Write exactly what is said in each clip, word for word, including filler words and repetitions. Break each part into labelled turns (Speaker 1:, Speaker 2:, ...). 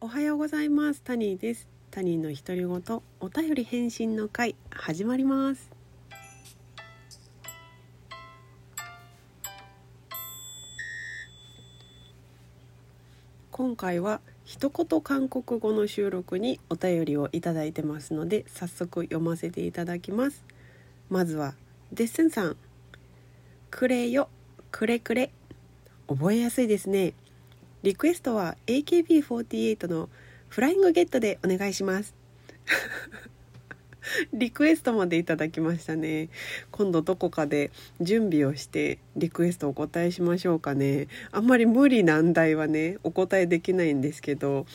Speaker 1: おはようございます。タニーです。タニーの独り言お便り返信の会始まります。今回は一言韓国語の収録にお便りをいただいてますので、早速読ませていただきます。まずはデッセンさん、くれよくれくれ、覚えやすいですね。リクエストは エーケービーフォーティーエイト のフライングゲットでお願いしますリクエストまでいただきましたね。今度どこかで準備をしてリクエストお答えしましょうかね。あんまり無理難題はねお答えできないんですけど、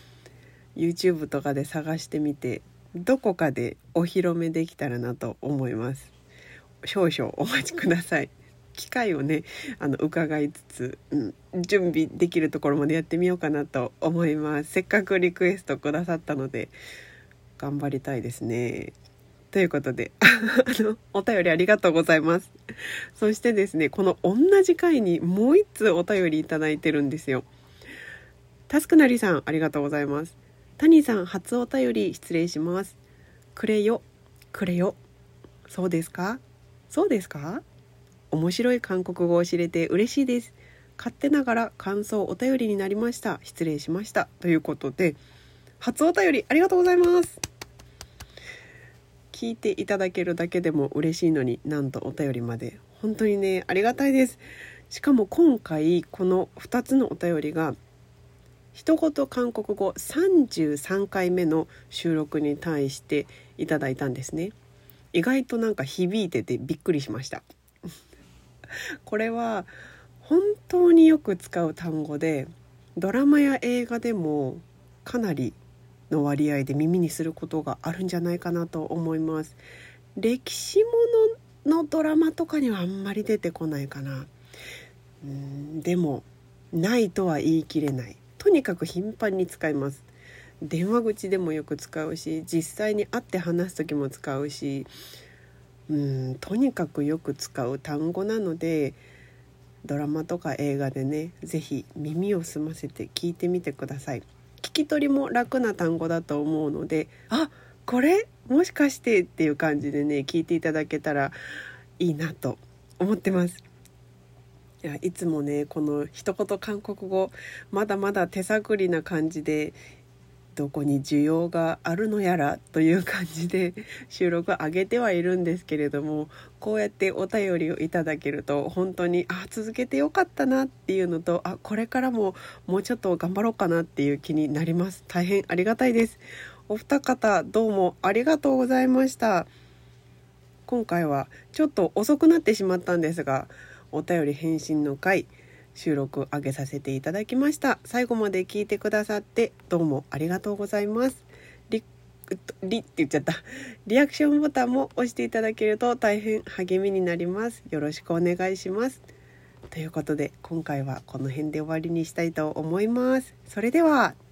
Speaker 1: YouTube とかで探してみてどこかでお披露目できたらなと思います。少々お待ちください。機会をねあの伺いつつ、うん、準備できるところまでやってみようかなと思います。せっかくリクエストくださったので頑張りたいですね。ということであのお便りありがとうございます。そしてですね、この同じ回にもう一通お便りいただいてるんですよ。タスクなりさん、ありがとうございます。タニーさん、初お便り失礼します。くれよくれよ、そうですかそうですか。面白い韓国語を知れて嬉しいです。勝手ながら感想お便りになりました。失礼しました。ということで、初お便りありがとうございます。聞いていただけるだけでも嬉しいのに、なんとお便りまで、本当にねありがたいです。しかも今回このふたつのお便りが一言韓国語さんじゅうさんかいめの収録に対していただいたんですね。意外となんか響いててびっくりしましたこれは本当によく使う単語で、ドラマや映画でもかなりの割合で耳にすることがあるんじゃないかなと思います。歴史もののドラマとかにはあんまり出てこないかな。うーんでもないとは言い切れない。とにかく頻繁に使います。電話口でもよく使うし、実際に会って話す時も使うし、うーんとにかくよく使う単語なので、ドラマとか映画でねぜひ耳を澄ませて聞いてみてください。聞き取りも楽な単語だと思うので、あ、これもしかしてっていう感じでね聞いていただけたらいいなと思ってます。いや、いつもねこの一言韓国語まだまだ手探りな感じで、どこに需要があるのやらという感じで収録上げてはいるんですけれども、こうやってお便りをいただけると本当にあ続けてよかったなっていうのと、あこれからももうちょっと頑張ろうかなっていう気になります。大変ありがたいです。お二方どうもありがとうございました。今回はちょっと遅くなってしまったんですが、お便り返信の回収録上げさせていただきました。最後まで聞いてくださってどうもありがとうございます。リリって言っちゃったリアクションボタンも押していただけると大変励みになります。よろしくお願いします。ということで今回はこの辺で終わりにしたいと思います。それでは。